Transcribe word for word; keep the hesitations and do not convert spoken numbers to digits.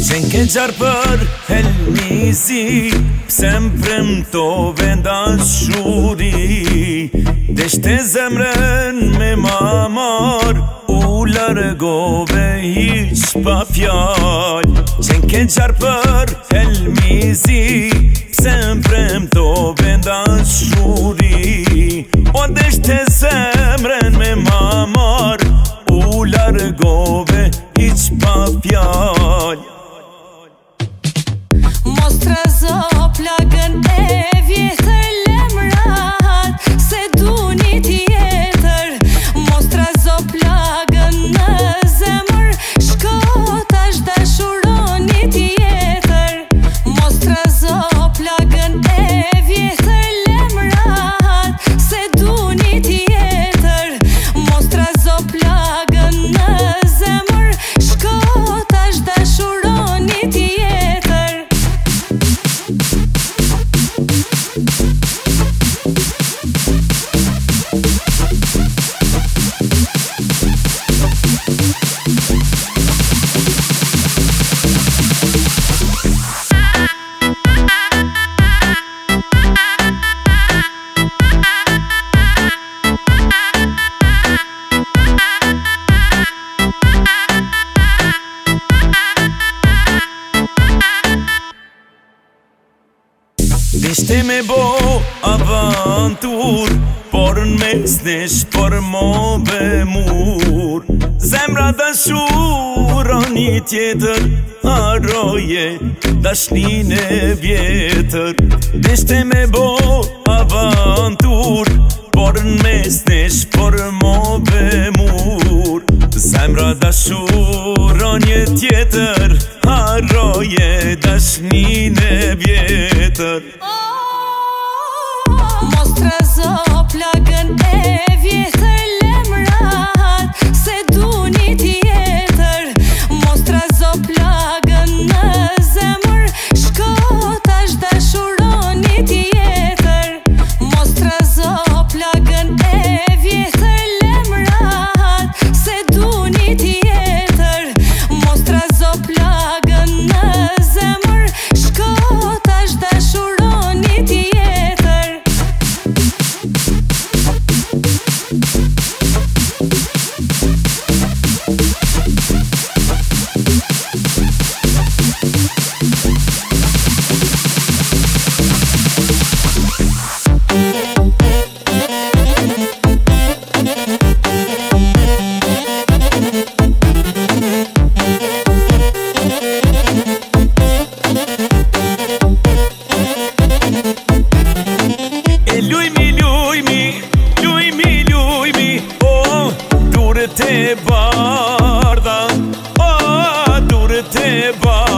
Qenë ke gjarë për helmisi, pse m'premtove dashuri. Deshte zemrën me ma marr, u largove hiq pa fjall. Qenë ke gjarë për helmisi, pse m'premtove dashuri. O deshte zemrën me ma marr, u largove hiq pa fjall. Mos trazo plagën e vjetër lemrat, se du një tjetër. Mos trazo plagën në zemër, shko tash dashuron një tjetër. Mos trazo plagën e vjetër lemrat, se du një tjetër. Mos trazo plagën në zemër, shko tash dashuron një tjetër. Dishte me bo avantur, por n'mes nesh për mo be mur. Zemra dashuron një tjetër, harroje dashnin e vjetër. Dishte me bo avantur, por n'mes nesh për mo be mur. Zemra dashuron një tjetër, harroje dashnin e vjetër. Mos trazo plagën e vjetër lemrat, se du një tjetër. Mos trazo plagën në zemër, shko tash dashuron një tjetër. Mos trazo plagën e vjetër lemrat, se du një tjetër. Mos trazo plagën në zemër, shko tash dashuron një tjetër. Te bardha, oh, durët e bardha.